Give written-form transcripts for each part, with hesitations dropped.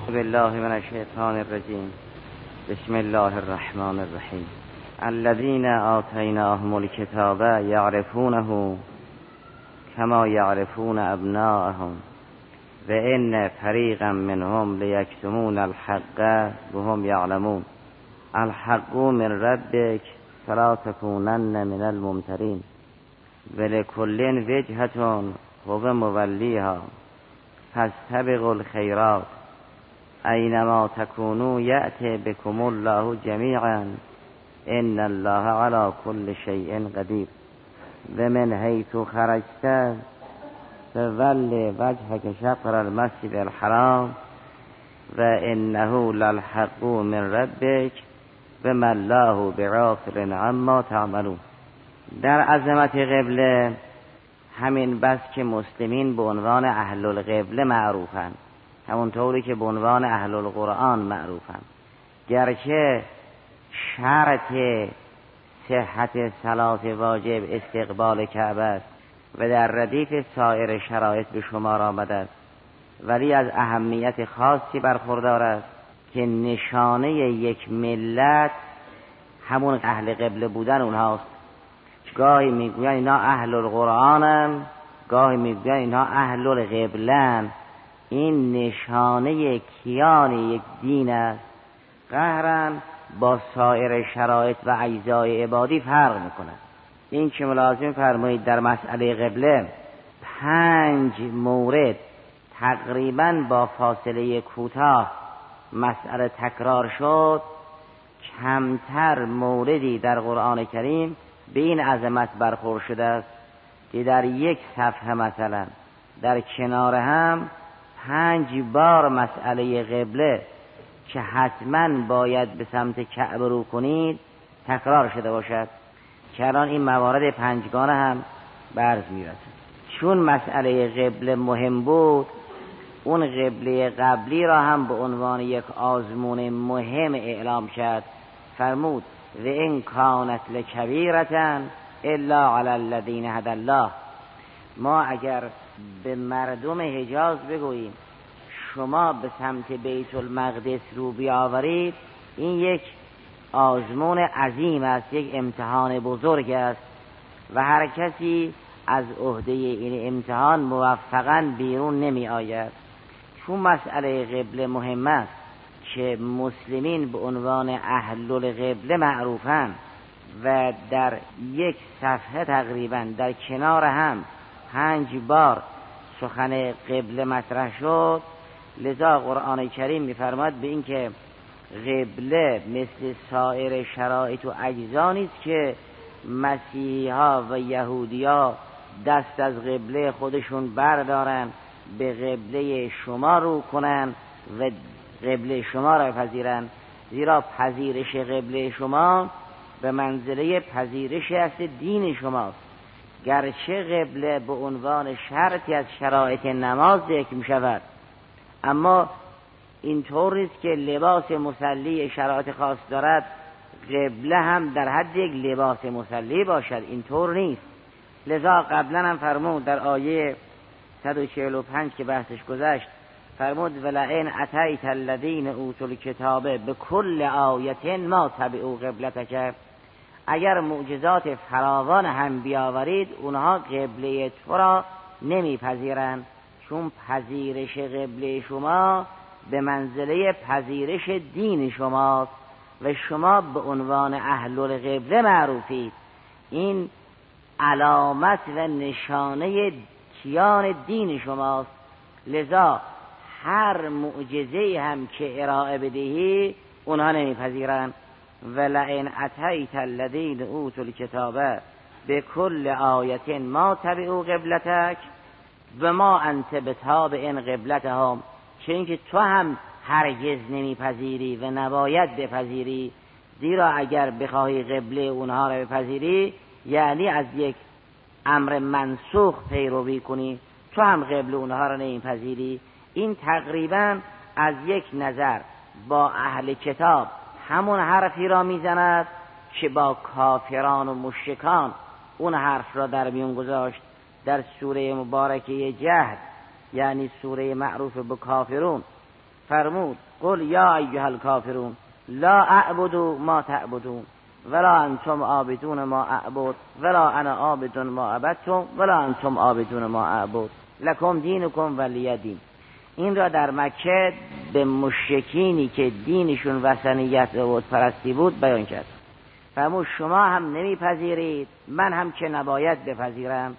بالله من الشیطان الرجیم. بسم الله الرحمن الرحیم. الذين آتیناهم الکتاب یعرفونه کما یعرفون ابناءهم و ان فریقا منهم لیکتمون الحق وهم یعلمون الحق من ربک فلا تکونن من الممترین ولکل وجهة هو مولیها فاستبقوا الخیرات اینما تکونوا یأتی بكم الله جمیعا ان الله علی كل شیء قدیر و من حیث خرجت فول وجهك شطر المسجد الحرام و انه للحق من ربک و ما الله بغافل عما تعملون. در عظمت قبله همین بس که مسلمین به عنوان اهل القبله معروفند، همونطوری که به عنوان اهل القرآن معروفند، گرچه شرط صحت صلات واجب استقبال کعبه است و در ردیف سایر شرایط به شمار آمده است، ولی از اهمیت خاصی برخوردار است که نشانه یک ملت همون اهل قبله بودن اونهاست. گاهی میگوین اینا اهل القرآنن، گاهی میگوین اینا اهل القبلن. این نشانه کیان یک دین است. قهرن با سایر شرایط و اجزای عبادی فرق میکنه. این که ملازم فرمایید در مسئله قبله 5 مورد تقریبا با فاصله کوتاه مسئله تکرار شد، کمتر موردی در قرآن کریم به این عظمت برخورد شده است که در یک صفحه مثلا در کنار هم 5 بار مسئله قبله که حتما باید به سمت کعبه رو کنید تکرار شده باشد، که الان این موارد 5گانه هم برز میرسد. چون مسئله قبله مهم بود، اون قبله قبلی را هم به عنوان یک آزمون مهم اعلام کرد. فرمود و ان کانت لکبیرة الا علی الذین هدی الله. ما اگر به مردم حجاز بگوییم شما به سمت بیت المقدس رو بیاورید، این یک آزمون عظیم است، یک امتحان بزرگ است و هر کسی از عهده این امتحان موفقاً بیرون نمی آید. چون مسئله قبله مهم است که مسلمین به عنوان اهل القبله معروفند و در یک صفحه تقریبا در کنار هم 5 بار سخن قبله مطرح شد، لذا قرآن کریم می‌فرماید به این که قبله مثل سایر شرایط و اجزا نیست که مسیحا و یهودیا دست از قبله خودشون بردارن به قبله شما رو کنن و قبله شما را بپذیرن، زیرا پذیرش قبله شما به منزله پذیرش اصل دین شماست. گرچه قبله به عنوان شرطی از شرایط نماز ذکر می شود، اما اینطور نیست که لباس مصلی شرایط خاص دارد قبله هم در حد یک لباس مصلی باشد، اینطور نیست. لذا قبلا هم فرمود در آیه 145 که بحثش گذشت، فرمود ولئن اتیت الذین اوتوا الکتاب بكل آیة ما تبعوا قبلتک. اگر معجزات فراوان هم بیاورید اونها قبله تو را نمیپذیرند، چون پذیرش قبله شما به منزله پذیرش دین شماست و شما به عنوان اهل القبله معروفید. این علامت و نشانه کیان دین شماست. لذا هر معجزه هم که ارائه بدهی اونها نمیپذیرند. ولئن اتیت الذین اوتوا الکتاب بكل آیة ما تبعوا قبلتک و ما انت بتابع قبلتهم. چه اینکه تو هم هرگز نمیپذیری و نباید بپذیری، زیرا اگر بخواهی قبله اونها را بپذیری یعنی از یک امر منسوخ پیروی کنی، تو هم قبله اونها را نمیپذیری. این تقریبا از یک نظر با اهل کتاب همون حرفی را میزند که با کافران و مشرکان اون حرف را در میون گذاشت در سوره مبارکه جهد، یعنی سوره معروف به کافرون. فرمود قل یا ایها الکافرون لا اعبد ما تعبدون ولا انتم عابدون ما اعبد ولا انا عابد ما عبدتم ولا انتم عابدون ما اعبد لکم دینکم ولی دین. این را در مکه به مشرکینی که دینشون وثنیت و بت‌پرستی بود بیان کرد. فرمود شما هم نمیپذیرید، من هم که نباید بپذیرم.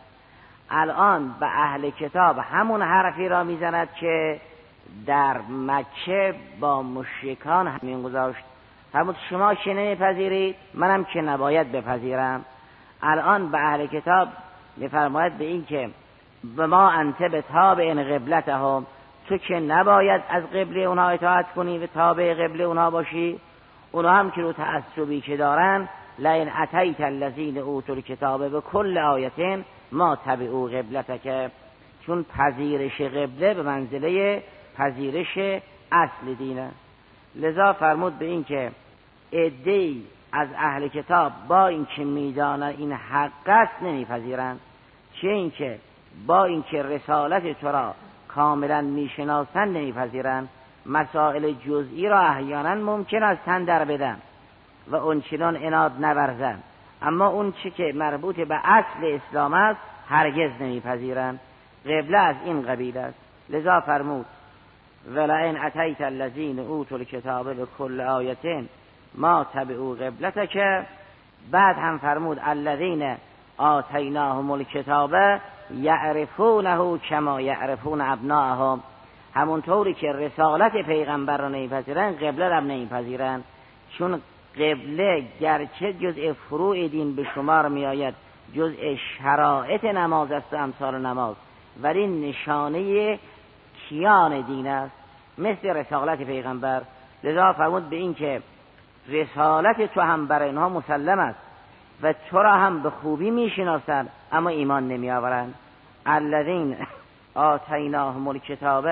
الان به اهل کتاب همون حرفی را میزند که در مکه با مشرکان همین گذاشت. فرمود شما که نمیپذیرید، منم که نباید بپذیرم. الان به اهل کتاب میفرماید به این که به ما انت به تابع قبلتهم، تو که نباید از قبله اونها اطاعت کنی و تابع قبله اونها باشی. اونها هم که رو تعصبی که دارن لئن اتیت الذین اوتوا الکتاب بکل آیه ما تبعوا قبلتک، چون پذیرش قبله به منزله پذیرش اصل دینه. لذا فرمود به این که عده‌ای از اهل کتاب با این که میدانن این حق است نمیپذیرن، چه این که با این که رسالت تو را کاملا میشناسن نمیپذیرن. مسائل جزئی را احیانا ممکن است تن در بدن و اونچنان عناد نورزن، اما اون چی که مربوط به اصل اسلام است هرگز نمیپذیرن. قبله از این قبیل است. لذا فرمود ولئن اتیت الذین اوتوا الکتاب بکل آیه ما تبعوا قبلتک. بعد هم فرمود الذین آتیناهم الکتاب یعرفونه کما یعرفون ابناءهم، همونطوری که رسالت پیغمبر را نمیپذیرن قبله را نمیپذیرن، چون قبله گرچه جزء فروع دین به شمار می آید، جزء شرائط نماز است و امثال نماز، ولی نشانه کیان دین است مثل رسالت پیغمبر. لذا فرمود به این که رسالت تو هم برای اینها مسلم است و تو را هم به خوبی می شناسند اما ایمان نمی آورند. الذین آتیناهم الکتاب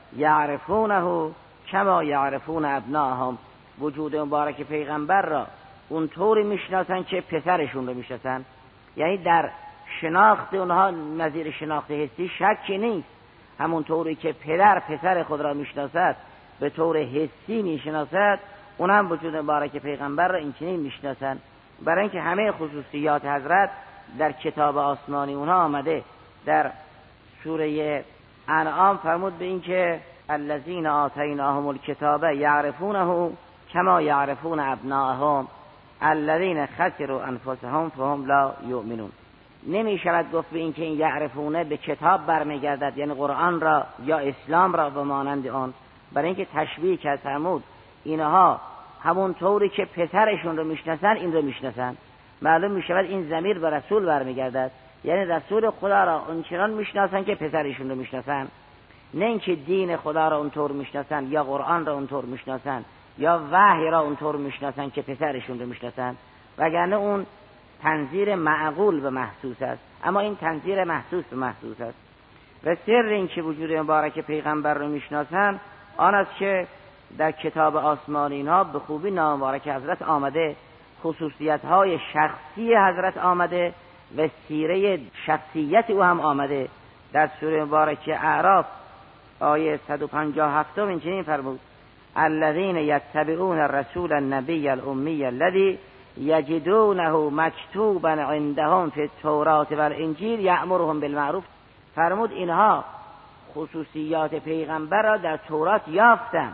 یعرفونه کما یعرفون ابناءهم، وجود مبارک پیغمبر را اونطوری میشناسن که پسرشون رو میشناسن. یعنی در شناخت اونها نظیر شناخت حسی شکی نیست، همونطوری که پدر پسر خود را میشناسد به طور حسی میشناسد، اونم وجود مبارک پیغمبر را این چنین میشناسن. برای اینکه همه خصوصیات حضرت در کتاب آسمانی اونها آمده. در سوره انعام فرمود به این که الذین آتیناهم الکتاب یعرفونه کما یعرفون ابناءهم الذین خسروا انفسهم فهم لا یؤمنون. نمی شود گفت به این که این یعرفونه به کتاب برمیگردد، یعنی قرآن را یا اسلام را و مانند آن، برای اینکه تشبیه کرد فرمود اینها همون طوری که پسرشون رو میشناسن این رو میشناسن. معلوم می شود این ضمیر به رسول برمیگردد، یعنی رسول خدا را اونچنان میشناسن که پسرشون رو میشناسن، نه اینکه دین خدا را اونطور میشناسن یا قرآن را اونطور میشناسن یا وحی را اونطور میشناسن که پسرشون رو میشناسن، وگرنه اون تنظیر معقول به محسوس است، اما این تنظیر محسوس به محسوس است. و سر این که وجود مبارک پیغمبر رو میشناسن آن است که در کتاب آسمانی اینها به خوبی نام مبارک حضرت آمده، خصوصیت های شخصی حضرت آمده و سیره شخصیت او هم آمده. در سوره مبارکه اعراف آیه 157 اینچنین فرمود الذین یتبعون الرسول النبی الامی الذی یجدونه مکتوبا عندهم فی التوراة والانجیل یأمرهم بالمعروف. فرمود اینها خصوصیات پیغمبر را در تورات یافتن،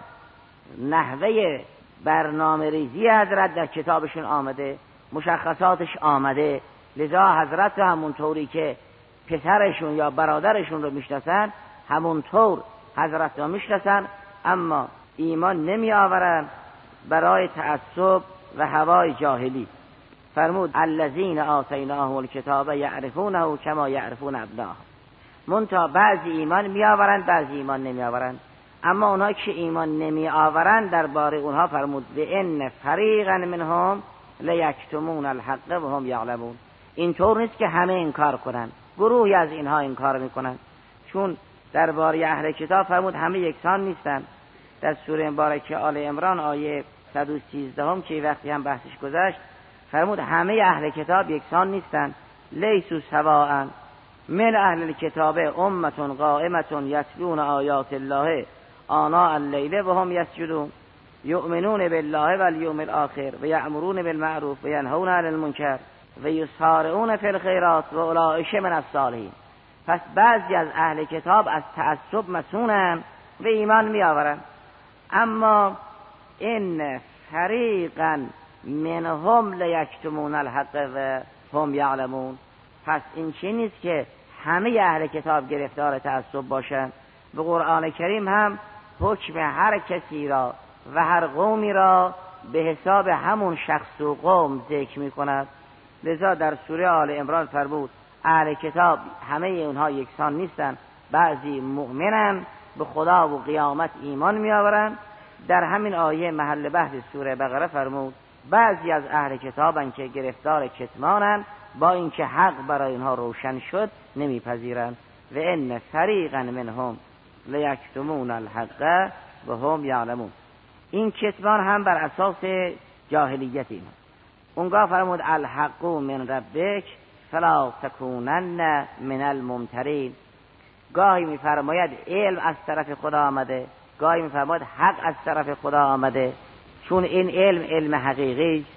نحوه برنامه ریزی حضرت در کتابشون آمده، مشخصاتش آمده. لذا حضرت همون طوری که پسرشون یا برادرشون رو میشناسن همون طور حضرت رو میشناسن، اما ایمان نمی آورن برای تعصب و هوای جاهلی. فرمود الذین آتیناهم الکتاب یعرفونه کما یعرفون ابناءهم. منتها بعضی ایمان می آورند بعضی ایمان نمی آورند، اما اونها که ایمان نمی آورند درباره اونها فرمود به ان فریقا منهم لیکتمون الحق و هم یعلمون. اینطور نیست که همه انکار کنند، گروهی از اینها انکار میکنند، چون درباره اهل کتاب فرمود همه یکسان نیستند. در سوره مبارکه آل عمران آیه 113 که وقتی هم بحثش گذشت فرمود همه اهل کتاب یکسان نیستند. لیسوا سواء من اهل الکتاب امة قائمة یتلون آیات الله آناء اللیل و هم یسجدون یؤمنون بالله والیوم الاخر و یأمرون بالمعروف و ینهون عن المنکر و یسارعون فی الخیرات و اولئک من الصالحین. پس بعضی از اهل کتاب از تعصب مصونن و ایمان می آورن، اما این فریقا منهم لیکتمون الحق و هم یعلمون. پس این چی نیست که همه اهل کتاب گرفتار تعصب باشند. و قرآن کریم هم حکم هر کسی را و هر قومی را به حساب همون شخص و قوم ذکر می کند. لذا در سوره آل عمران فرمود اهل کتاب همه اونها یکسان نیستن، بعضی مؤمنن به خدا و قیامت ایمان می آورن. در همین آیه محل بحث سوره بقره فرمود بعضی از اهل کتابن که گرفتار کتمانن، با اینکه حق برای اینها روشن شد نمیپذیرند. و ان فریقا منهم لیکتمون الحق و هم یعلمون. این کتمان هم بر اساس جاهلیت اینا. اونگاه فرمود الحق من ربک فلا تکونن من الممترین. گاهی میفرماید علم از طرف خدا آمده، گاهی میفرماید حق از طرف خدا آمده، چون این علم حقیقی،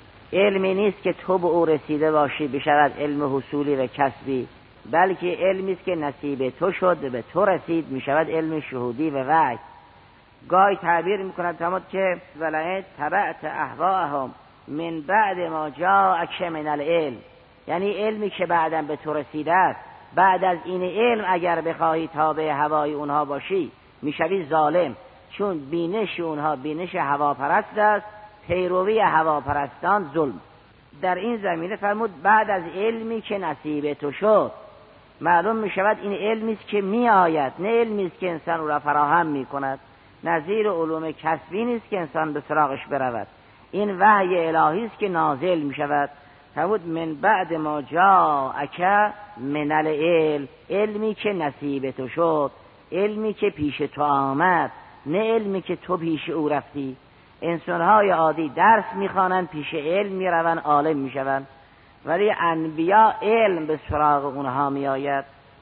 علمی نیست که تو به او رسیده باشی بشود علم حصولی و کسبی، بلکه علمی است که نصیب تو شد به تو رسید میشود علم شهودی و وحی. گاهی تعبیر میکند فرمود که ولئن تبعت اهواءهم من بعد ما جاءک من العلم، یعنی علمی که بعداً به تو رسیده است، بعد از این علم اگر بخواهی تابع هوای اونها باشی میشوی ظالم، چون بینش اونها بینش هواپرست است، پیروی هواپرستان ظلم. در این زمینه فرمود بعد از علمی که نصیب تو شد، معلوم می شود این علمی است که می آید، نه علمی است که انسان را فراهم می کند. نظیر علوم کسبی نیست که انسان به سراغش برود، این وحی الهی است که نازل می شود. فرمود من بعد ما جاءک من العلم، علمی که نصیب تو شد، علمی که پیش تو آمد، نه علمی که تو پیش او رفتی. انسان‌های عادی درس می‌خوانند، پیش علم می‌روند، عالم می‌شوند، ولی انبیا علم به سراغ اونها می‌آید.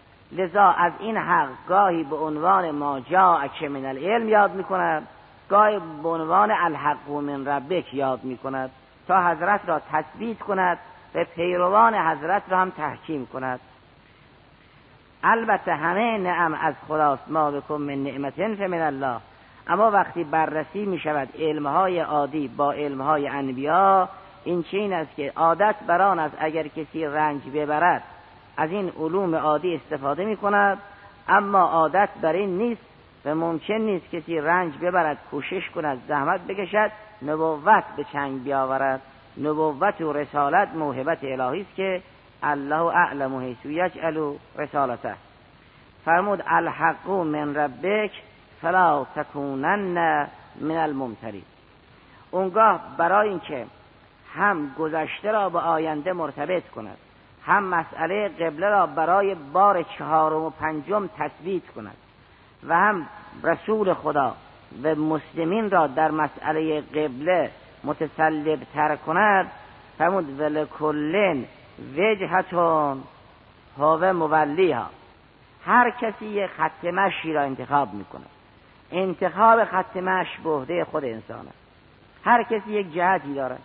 لذا از این حق گاهی به عنوان ما جاءک من العلم یاد می‌کند، گاهی به عنوان الحق من ربک یاد می‌کند تا حضرت را تثبیت کند و پیروان حضرت را هم تحکیم کند. البته همه نعم از خداست، ما بکم من نعمت فمن الله، اما وقتی بررسی می شود علمهای عادی با علمهای انبیا، این چین است که عادت بران است اگر کسی رنج ببرد از این علوم عادی استفاده می کند، اما عادت بر این نیست و ممکن نیست کسی رنج ببرد، کوشش کند، زحمت بکشد، نبوت به چنگ بیاورد. نبوت و رسالت موهبت الهی است که الله اعلم حیث یجعل رسالته. فرمود الحق من ربک فلا تکونن من الممترین. اونگاه برای اینکه هم گذشته را به آینده مرتبط کند، هم مسئله قبله را برای بار 4 و 5 تثبیت کند و هم رسول خدا و مسلمین را در مسئله قبله متسلب تر کند، فرمود ولکل وجهتون هو مولیها. هر کسی یک خط مشی را انتخاب میکنه، انتخاب خط مشی به عهده خود انسان است. هر کسی یک جهتی داره،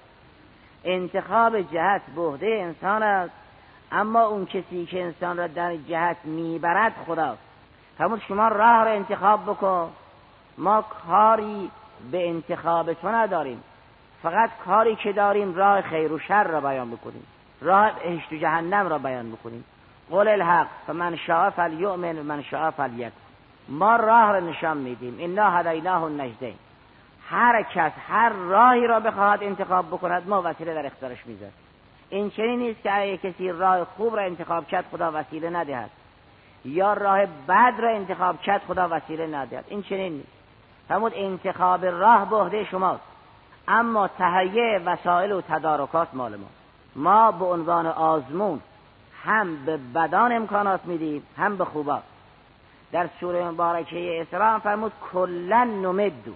انتخاب جهت به عهده انسان است، اما اون کسی که انسان را در جهت میبرد خداست. فرمود شما راه را انتخاب بکن، ما کاری به انتخاب تو نداریم، فقط کاری که داریم راه خیر و شر را بیان بکنیم، راه بهشت و جهنم را بیان بکنیم. قول الحق فمن شاء فلیؤمن و من شاء فلیکفر. ما راه را نشان میدیم، انا هدیناه النجدین. هر کس هر راهی را بخواهد انتخاب بکند ما وسیله در اختیارش میذاریم. این چنین نیست که اگه کسی راه خوب را انتخاب کرد خدا وسیله ندهد، یا راه بد را انتخاب کرد خدا وسیله ندهد. این چنین نیست. فرمود انتخاب راه به عهده شماست، اما تهیه وسایل و تدارکات مال ما. ما به عنوان آزمون هم به بدان امکانات میدیم هم به خوبات. در سوره مبارکه اسراء فرمود کلن نمدو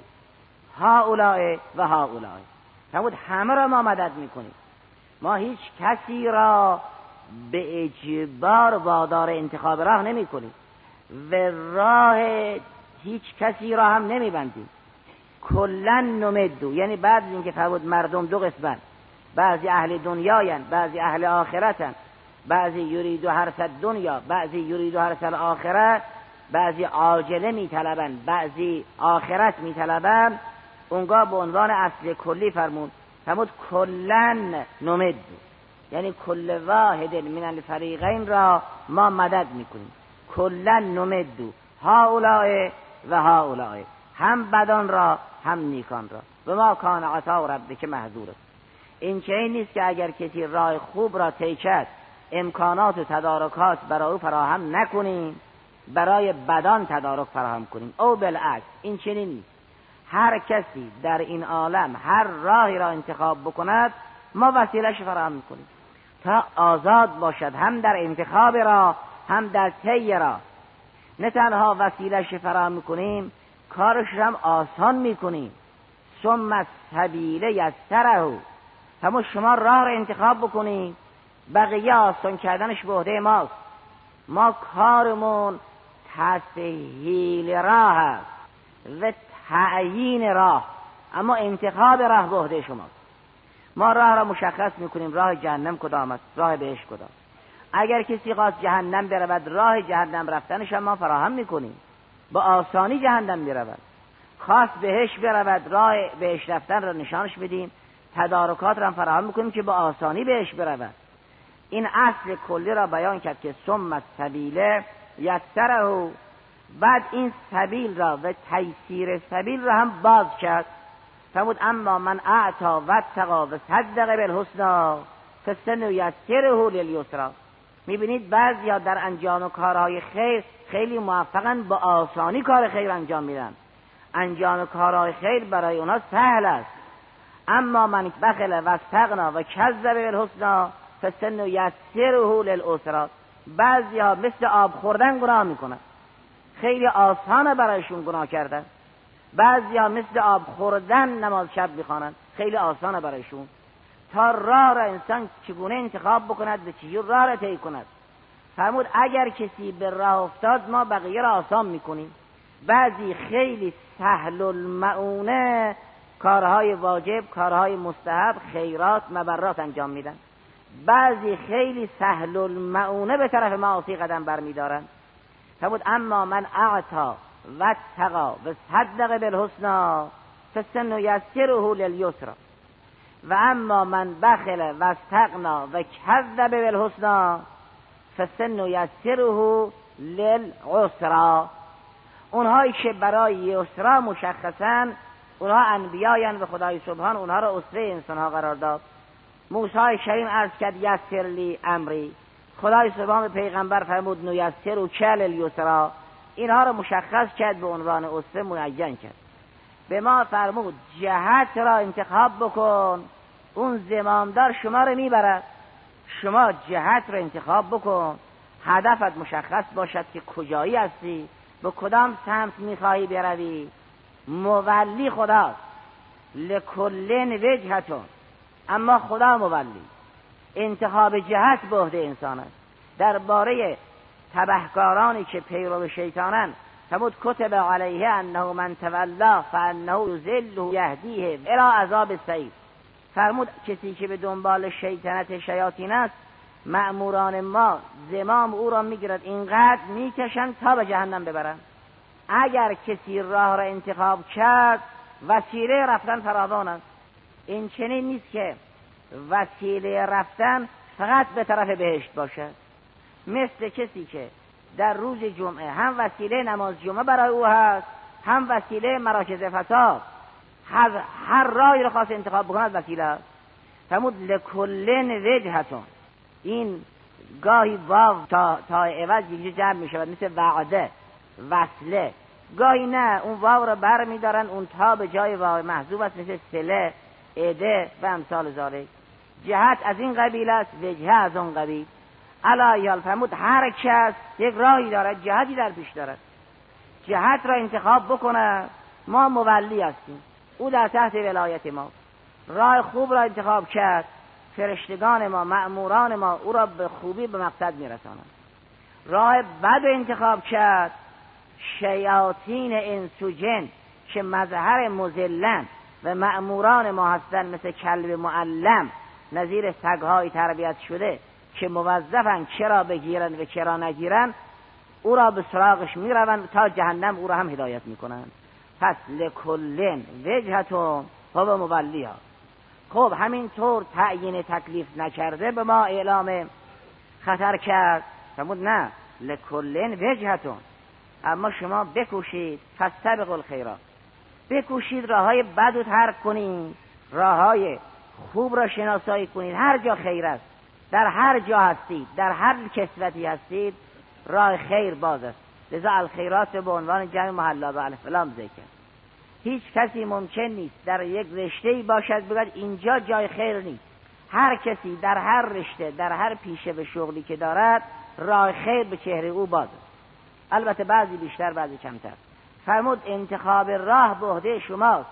هؤلاء و هؤلاء. فرمود همه را ما مدد میکنیم، ما هیچ کسی را به اجبار وادار انتخاب راه نمی کنیم و راه هیچ کسی را هم نمیبندیم. کلا نمدو، یعنی بعد از اینکه فرمود مردم دو قسمت، بعضی اهل دنیاین بعضی اهل آخرتن، بعضی یریدو حرث دنیا بعضی یریدو حرث آخرت، بعضی عاجله میطلبن بعضی آخرت میطلبن، اونگاه به عنوان اصل کلی فرمود کلا نمدو، یعنی کل واحد من الفریقین را ما مدد میکنیم. کلا نمدو هؤلاء و هؤلاء، هم بدان را هم نیکان را. و ما کان عطا ربک محظورا. این چنین نیست که اگر کسی راه خوب را طی کرد امکانات و تدارکات برای او فراهم نکنیم، برای بدان تدارک فراهم کنیم. او بالعکس این چنین نیست. هر کسی در این عالم هر راهی را انتخاب بکند ما وسیله‌اش فراهم میکنیم تا آزاد باشد، هم در انتخاب راه هم در طی راه. نه تنها وسیله‌اش فراهم میکنیم، کارش هم آسان میکنیم. ثم السبیل یسره، همون شما راه را انتخاب بکنید، بقیه آسان کردنش به عهده ماست. ما کارمون تسهیل راه است و تعیین راه، اما انتخاب راه به عهده شماست. ما راه را مشخص میکنیم، راه جهنم کدام است، راه بهشت کدام. اگر کسی خواست جهنم برود راه جهنم رفتنش هم ما فراهم میکنیم، با آسانی جهنم میرود. خواست بهشت برود راه بهشت رفتن را نشانش بدیم، تدارکات را فراهم میکنیم که با آسانی بهشت برود. این اصل کلی را بیان کرد که ثم السبیل یسره، بعد این سبیل را و تیسیر سبیل را هم باز کرد. فرمود اما من اعطا و اتقا و صدق بالحسنی فسنیسره لیسرا. میبینید بعضیا در انجام کارهای خیر خیلی موفقن، با آسانی کار خیر انجام میدن، انجام کارهای خیر برای اونا سهل است. اما من بخل و استغنا و کذب بالحسنی فسنیسره للعسرا. بعضیا مثل آب خوردن گناه میکنن، خیلی آسانه برایشون گناه کردن. بعضیا مثل آب خوردن نماز شب میخوانن، خیلی آسانه برایشون. تا راه را انسان چگونه انتخاب بکند و چجور راه را طی کند. فرمود اگر کسی به راه افتاد ما بقیه را آسان میکنیم. بعضی خیلی سهل المعونه کارهای واجب، کارهای مستحب، خیرات، مبرات انجام میدن. بعضی خیلی سهل المعونه به طرف معاصی قدم برمیدارن. فرمود اما من اعطا و اتقا و صدق بالحسنی فسنیسره لیسرا و اما من بخل و استغنا و کذب بالحسنی فسنیسره للعسرا. اونهایی که برای یسرا مشخصن اونها انبیاین و خدای سبحان اونها را اسوه انسانها قرار داد. موسی کریم عرض کرد یسر لی امری، خدای سبحان به پیغمبر فرمود نیسر کل الیسرا. اینها را مشخص کرد، به عنوان اسوه معین کرد. به ما فرمود جهت را انتخاب بکن، اون زمامدار شما را میبرد. شما جهت را انتخاب بکن، هدفت مشخص باشد که کجایی هستی، به کدام سمت میخواهی بروی. مولی خداست، لکل وجهتون، اما خدا مولی. انتخاب جهت به عهده انسان است. درباره تبهکارانی که پیرو شیطانن فرمود کتب علیه انه من تولا فانه یضله یهدیه الی عذاب السعیر. فرمود کسی که به دنبال شیطنت شیاطین است مأموران ما زمام او را میگیرد، اینقدر میکشن تا به جهنم ببرن. اگر کسی راه را انتخاب کرد وسیله رفتن فراوان است. این چنین نیست که وسیله رفتن فقط به طرف بهشت باشد. مثل کسی که در روز جمعه هم وسیله نماز جمعه برای او هست، هم وسیله مراکز فساد. هر راهی را خواست انتخاب بکند وسیله است. فرمود لکل وجهتون. این گاهی واو تا عوض اینجا جمع می شود، مثل وعده، وصله. گاهی نه، اون واو را بر می دارن، اون تا به جای واو محذوف است، مثل سله، عده و امثال ذالک. جهت از این قبیل است، وجهه از اون قبیل. علایال فرمود هر کس یک راهی دارد، جهتی در پیش دارد، جهت را انتخاب بکنه. ما مولی هستیم، او در تحت ولایت ما. راه خوب را انتخاب کرد، فرشتگان ما، مأموران ما او را به خوبی به مقصد میرسانند. راه بد انتخاب کرد، شیاطین انس و جن که مظهر مذلن و مأموران ما هستن، مثل کلب معلم، نظیر سگ‌های تربیت شده که موظفن چرا بگیرن و چرا نگیرن، او را به سراغش میروند تا جهنم او را هم هدایت میکنند. پس لکلن وجهتون و به مولیها. خب همینطور تعیین تکلیف نکرده به ما اعلام خطر کرد، فرمود نه لکلن وجهتون، اما شما بکوشید فاستبقوا الخیرات، بکوشید راههای بد رو ترک کنید، راههای خوب را شناسایی کنید. هر جا خیر است، در هر جا هستید، در هر کسوتی هستید، راه خیر باز است. لذا الخیرات به عنوان جمع محلا به الف لام ذکر. هیچ کسی ممکن نیست در یک رشته‌ای باشد بگوید اینجا جای خیر نیست. هر کسی در هر رشته، در هر پیشه به شغلی که دارد، راه خیر به چهره او باز است. البته بعضی بیشتر بعضی کمتر. فرمود انتخاب راه به عهده شماست،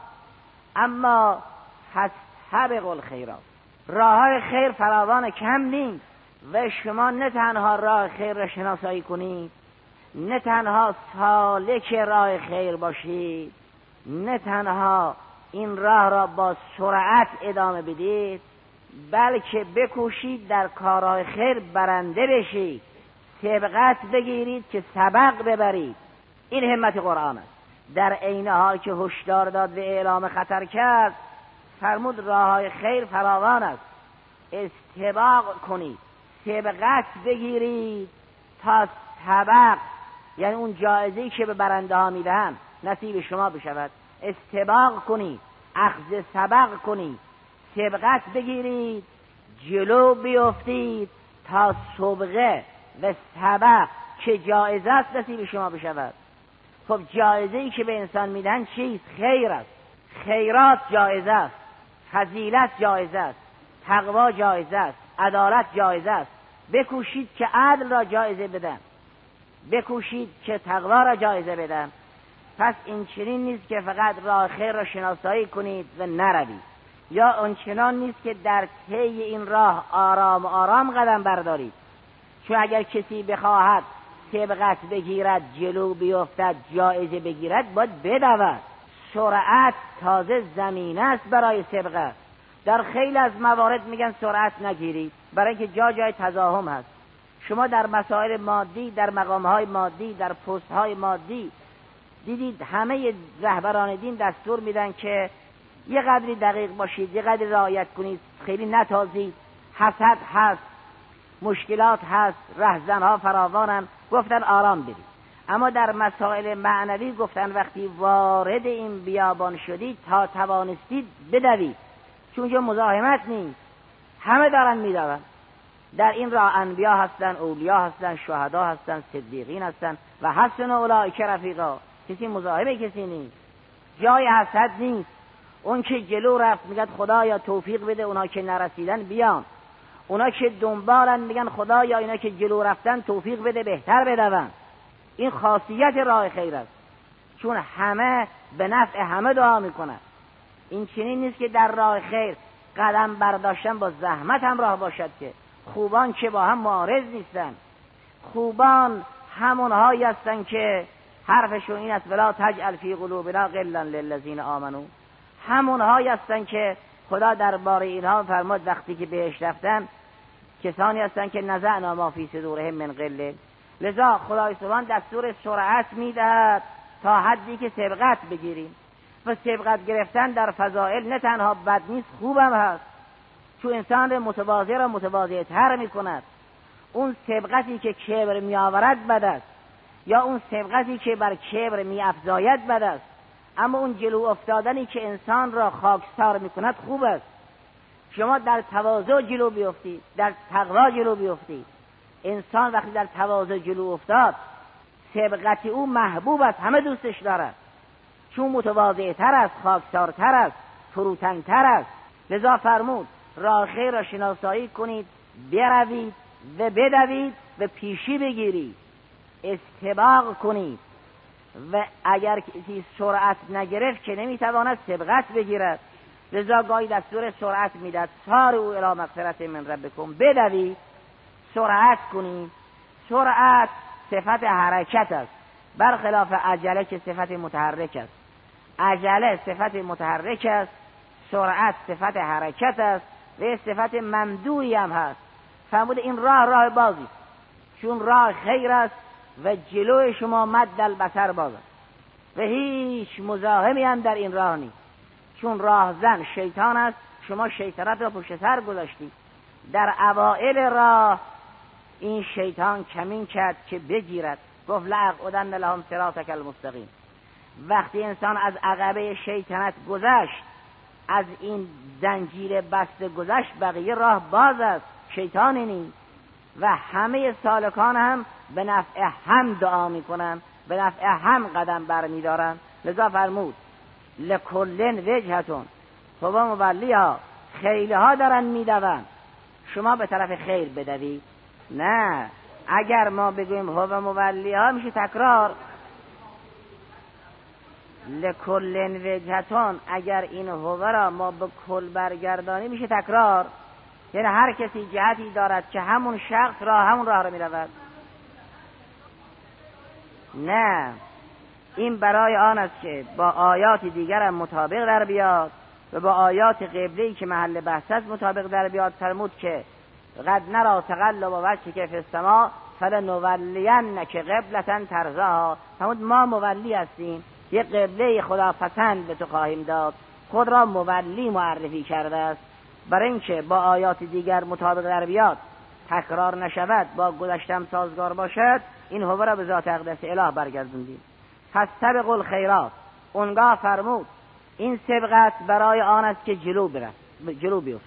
اما فاستبقوا الخیرات، راههای خیر فراوان کم نیست و شما نه تنها راه خیر را شناسایی کنید، نه تنها سالک راه خیر باشید، نه تنها این راه را با سرعت ادامه بدید، بلکه بکوشید در کارهای خیر برنده بشید، سبقت بگیرید که سبق ببرید. این همت قرآن است. در عین حال که هشدار داد و اعلام خطر کرد، فرمود راههای خیر فراوان است، استباق کنید، سبقت بگیرید تا سبق، یعنی اون جایزه‌ای که به برنده ها میدهند نصیب شما بشود. استباق کنید، اخذ سبق کنید، سبقت بگیرید، جلو بیفتید تا سبقه و سبق که جایزه است نصیب شما بشود. خب جایزه‌ای که به انسان میدن چیست؟ خیر است. خیرات جایزه است، فضیلت جایزه است، تقوا جایزه است، عدالت جایزه است. بکوشید که عدل را جایزه بدن، بکوشید که تقوا را جایزه بدن. پس این چنین نیست که فقط راه خیر را شناسایی کنید و نروید، یا آنچنان نیست که در طی این راه آرام آرام قدم بردارید، چون اگر کسی بخواهد سبقت بگیرد، جلو بیفتد، جایزه بگیرد، باید بدود. سرعت تازه زمینه است برای سبقت. در خیلی از موارد میگن سرعت نگیرید، برای اینکه جای تزاحم هست. شما در مسائل مادی، در مقامهای مادی، در پستهای مادی دیدید همه رهبران دین دستور میدن که یه قدری دقیق باشید، یه قدری رعایت کنید، خیلی نتازید. حسد هست، مشکلات هست، رهزنها فراوانن، گفتن آرام برید. اما در مسائل معنوی گفتن وقتی وارد این بیابان شدید تا توانستید بدوید، چون که مزاحمت نیست، همه دارن میدون. در این راه انبیا هستن، اولیا هستن، شهدا هستن، صدیقین هستن و حسن اولئک رفیقا. کسی مزاحم کسی نیست، جای حسد نیست. اون که جلو رفت میگن خدایا توفیق بده اونا که نرسیدن بیان، اونا که دنبالن میگن خدایا اینا که جلو رفتن توفیق بده بهتر بدون. این خاصیت راه خیر است، چون همه به نفع همه دعا میکنن. این چنین نیست که در راه خیر قدم برداشتن با زحمت همراه باشد، که خوبان که با هم معارض نیستن. خوبان همونهایی هستن که حرفشون این است ولا تجعل فی قلوبنا غلا للذین آمنوا. همونهایی هستن که خدا درباره اینها فرمود وقتی که بهش رفتن کسانی هستن که نزعنا ما فی صدورهم من غل. لذا خدای سبحان دستور سرعت میدهد تا حدی که سبقت بگیریم. و سبقت گرفتن در فضائل نه تنها بد نیست، خوبم هست، چون انسان رو متواضع را متواضع‌تر میکند. اون سبقتی که کبر میآورد بد است، یا اون سبقتی که بر کبر میافزاید بد است. اما اون جلو افتادنی که انسان را خاکسار میکند خوب است. شما در تواضع جلو بیفتید، در تقوا جلو بیفتید. انسان وقتی در تواضع جلو افتاد، سبقت او محبوب است، همه دوستش دارد، چون متواضع‌تر است، خاکسارتر است، فروتن‌تر است. لذا فرمود راه خیر را شناسایی کنید، بروید و بدوید و پیشی بگیرید، استباق کنید. و اگر کسی سرعت نگرفت که نمیتواند سبقت بگیرد، لذا گاهی دستور سرعت میداد، سارعوا الی مغفرة من ربکم، بدوید، سرعت کنید. سرعت صفت حرکت است، برخلاف عجله که صفت متحرک است. عجله صفت متحرک است، سرعت صفت حرکت است و صفت ممدوحی هم هست. فرمود این راه بازی، چون راه خیر است و جلوی شما مد البصر باز است و هیچ مزاحمی هم در این راه نیست، چون راهزن شیطان است. شما شیطنت را پشت سر گذاشتید. در اوائل راه این شیطان کمین کرد که بگیرد، گفت لأقعدن لهم صراطک المستقیم. وقتی انسان از عقبه شیطنت گذشت، از این زنجیر بسته گذشت، بقیه راه باز است، شیطانی نیست. و همه سالکان هم به نفع هم دعا میکنن، به نفع هم قدم برمیدارن. لذا فرمود لکلن وجهتون هو مولیها، خیلی ها دارن میدوند، شما به طرف خیر بدوید. نه، اگر ما بگویم هو مولیها میشه تکرار. لکلن وجهتون، اگر این هو را ما به کل برگردانی میشه تکرار، یعنی هر کسی جهتی دارد که همون شخص همون راه را میرود. نه، این برای آن است که با آیات دیگر هم مطابق در بیاد و با آیات قبلی که محل بحث است مطابق در بیاد. فرمود که قد نرى تقلب وجهک فی السماء فلنولینک قبلة ترضاها. فرمود ما مولی هستیم، یک قبله خداپسند به تو خواهیم داد. خود را مولی معرفی کرده است برای اینکه با آیات دیگر مطابق در بیاد، تکرار نشود، با گذشتم سازگار باشد. این هو را به ذات اقدس اله برگردوندیم. پس سبقوا الخیرات، اونگاه فرمود این سبقت برای آن است که جلو بیفت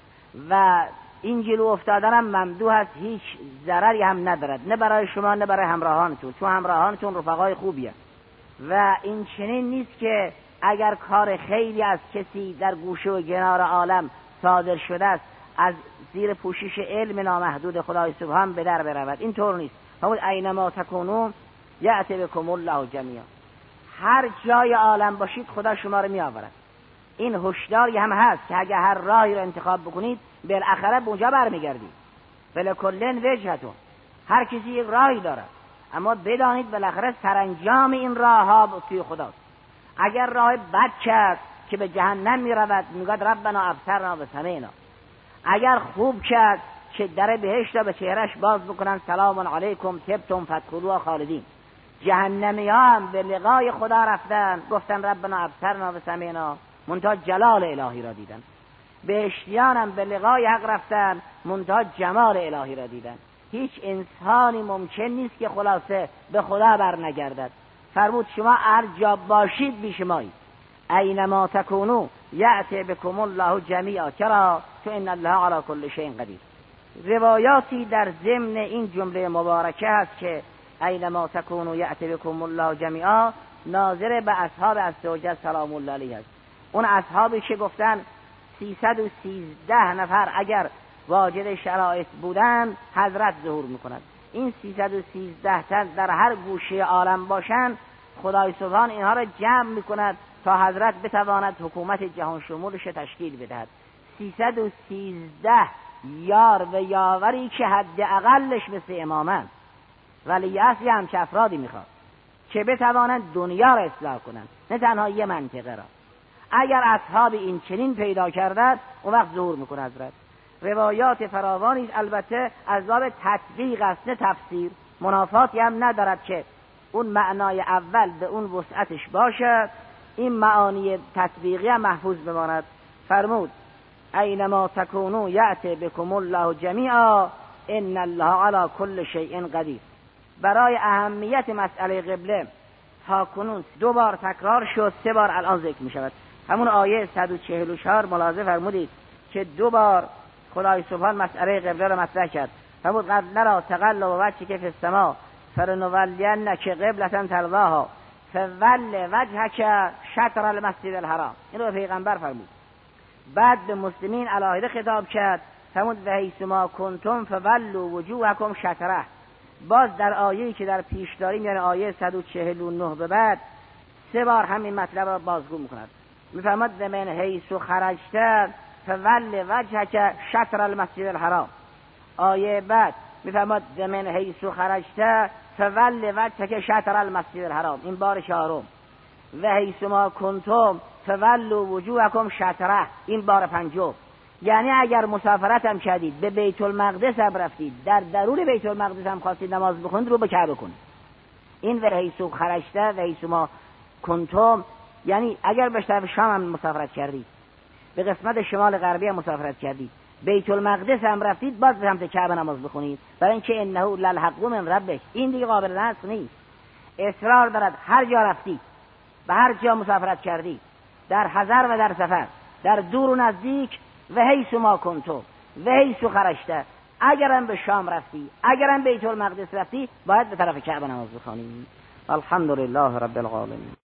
و این جلو افتادن هم ممدوح است، هیچ ضرری هم ندارد، نه برای شما نه برای همراهانتون، چون همراهانتون رفقای خوبیه. و این چنین نیست که اگر کار خیلی از کسی در گوشه و کنار عالم صادر شده است، از زیر پوشش علم نامحدود خدای سبحان به در برود. این طور نیست. فرمود اینما تکونون یأتی بکم الله جمیعا، هر جای عالم باشید خدا شما رو می آورد. این هشداری هم هست که اگر هر راهی رو انتخاب بکنید بالاخره به اونجا برمیگردید. ولکلن وجهتون، هر کسی یک راهی دارد، اما بدانید بالاخره سرانجام این راه ها توی خداست. اگر راه بد کرد که به جهنم می رود، میگوید ربنا ابصرنا و سمعنا. اگر خوب کرد که در بهشت را به چهرش باز بکنن، سلام علیکم طبتم فادخلوها خالدین. جهنمی ها هم به لقای خدا رفتن، گفتن ربنا ابصرنا و سمعنا، منتها جلال الهی را دیدن. بهشتیان هم به لقای حق رفتن، منتها جمال الهی را دیدن. هیچ انسانی ممکن نیست که خلاصه به خدا برنگردد. فرمود شما هر جا باشید بی شمایید. اینما تکونو یأتی بکم الله جمیعا، چرا؟ تو ان الله علی کل شیء قدیر. روایاتی در ضمن این جمله مبارکه هست که اینما تکونو یأتی بکم الله جمیعا ناظر به اصحاب عزوجل سلام الله علیه است. اون اصحابی که گفتن 313 نفر اگر واجد شرایط بودن حضرت ظهور میکند. این 313 تن در هر گوشه عالم باشن، خدای سبحان اینها را جمع میکند تا حضرت بتواند حکومت جهان شمولش تشکیل بدهد. 313 یار و یاوری که حد اقلش مثل امامن، ولی اصلی همچه افرادی میخواد که بتوانند دنیا را اصلاح کنند، نه تنها یه منطقه را. اگر اصحاب این چنین پیدا کردند، اون وقت ظهور میکنه حضرت. روایات فراوانی البته از باب تطبیق است نه تفسیر، منافاتی هم ندارد که اون معنای اول به اون وسعتش باشد، این معانی تطبیقی هم محفوظ بماند. فرمود اینما تکونو یأتی بکم الله جمیعا ان الله علی کل شیء قدیر. برای اهمیت مسئله قبله تا کنون 2 بار تکرار شد، 3 بار الان ذکر می شود. همون آیه 144 ملاحظه فرمودید که 2 بار خدای سبحان مسئله قبله را مطرح کرد. فرمود قد نرى تقلب وجهک فی السماء فلنولینک قبلة ترضاها فول وجهک شطر المسجد الحرام. این رو پیغمبر فرمود. بعد به مسلمین علاهده خطاب کرد، فرمود و حیث ما کنتم فولوا وجوهکم شطره. باز در آیه‌ای که در پیش داریم، یعنی آیه 149 به بعد 3 بار همین مطلب را بازگو می‌کند. می‌فرماد من حیث خرجت فول وجهک شطر المسجد الحرام. آیه بعد می‌فرماد من حیث خرجت فول وجهک شطر المسجد الحرام، این بار چهارم. و حیثما کنتم فولوا وجوهکم شطره، این بار پنجم. یعنی اگر مسافرت هم کردید به بیت المقدس هم رفتید، در درون بیت المقدس هم خواستید نماز بخونید، رو به کعبه کنید. این و حیثو خرجته و حیثما کنتم، یعنی اگر به طرف شام هم مسافرت کردید، به قسمت شمال غربی هم مسافرت کردید، بیت المقدس هم رفتید، باز به سمت کعبه نماز بخونید، برای اینکه انه للحق من ربک، این دیگه قابل نسخ نیست. اصرار دارد هر جا رفتید، به هر جا مسافرت کردید، در حضر و در سفر، در دور و نزدیک، و حیث ما کنتم و حیث خرجته، اگرم به شام رفتی، اگرم بیت المقدس رفتی، باید به طرف کعبه نماز بخونی. الحمدلله رب العالمین.